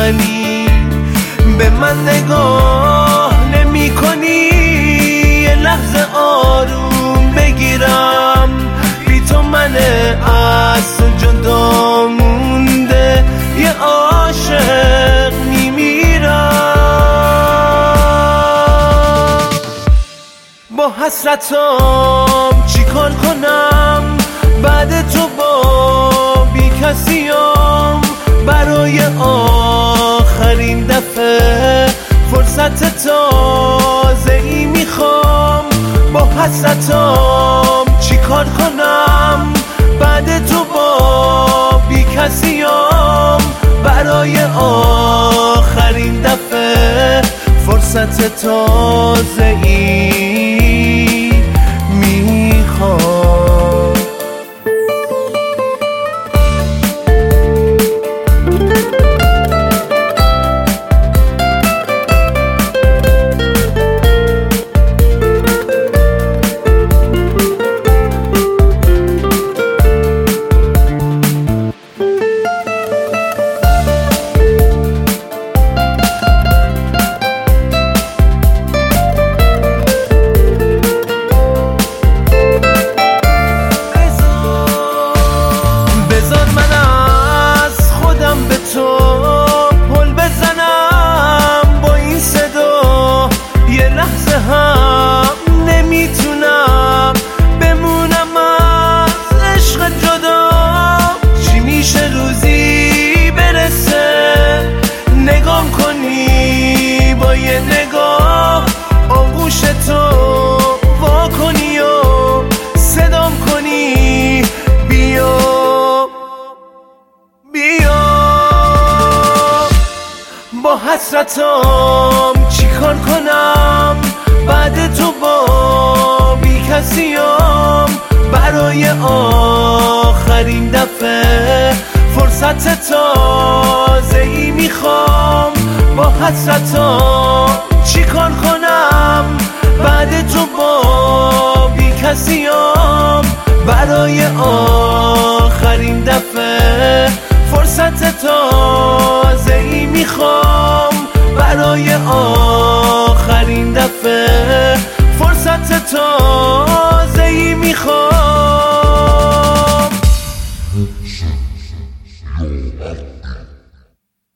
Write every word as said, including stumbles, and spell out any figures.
منی، به من نگاه نمی کنی، یه لحظه آروم بگیرم، بی تو من از جدا مونده یه عاشق میمیرم. با حسرتم چی کار کنم، بعد تو با بی کسیم، برای آخرین دفعه فرصت تازه ای میخوام. با حسرتم چی کار کنم، بعد تو با بی کسیم، برای آخرین دفعه فرصت تازه ای میخوام. نمیتونم بمونم از عشق جدا، چی میشه روزی برسه نگام کنی، با یه نگاه آغوش تو وا کنی و صدام کنی، بیا بیا. با حسرتم چی کار کنم، بعد تو با بی کسیم، برای آخرین دفعه فرصت تازه ای میخوام. با حسرتم چی کار کنم، بعد تو با بی کسیم، برای آخرین دفعه فرصت